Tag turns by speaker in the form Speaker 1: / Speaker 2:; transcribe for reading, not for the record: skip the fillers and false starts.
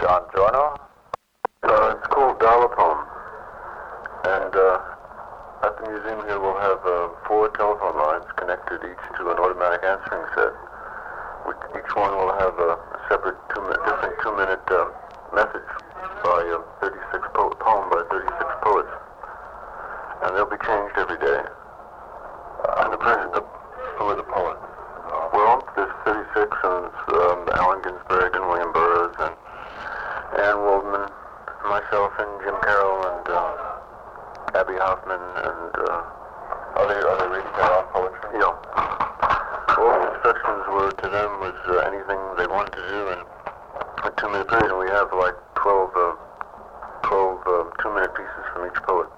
Speaker 1: John Giorno?
Speaker 2: It's called Dollar Poem. And at the museum here we'll have 4 telephone lines connected each to an automatic answering set. Each one will have a separate different 2-minute message by 36 poem by 36 poets. And they'll be changed every day. And who are the poets? Well, there's 36, and it's Allen Ginsberg and William Burroughs and Anne Waldman, myself and Jim Carroll and Abby Hoffman and
Speaker 1: Are they reading their own poetry?
Speaker 2: you know, all the instructions were to them was anything they wanted to do in a 2-minute period, and we have like 12 2-minute pieces from each poet.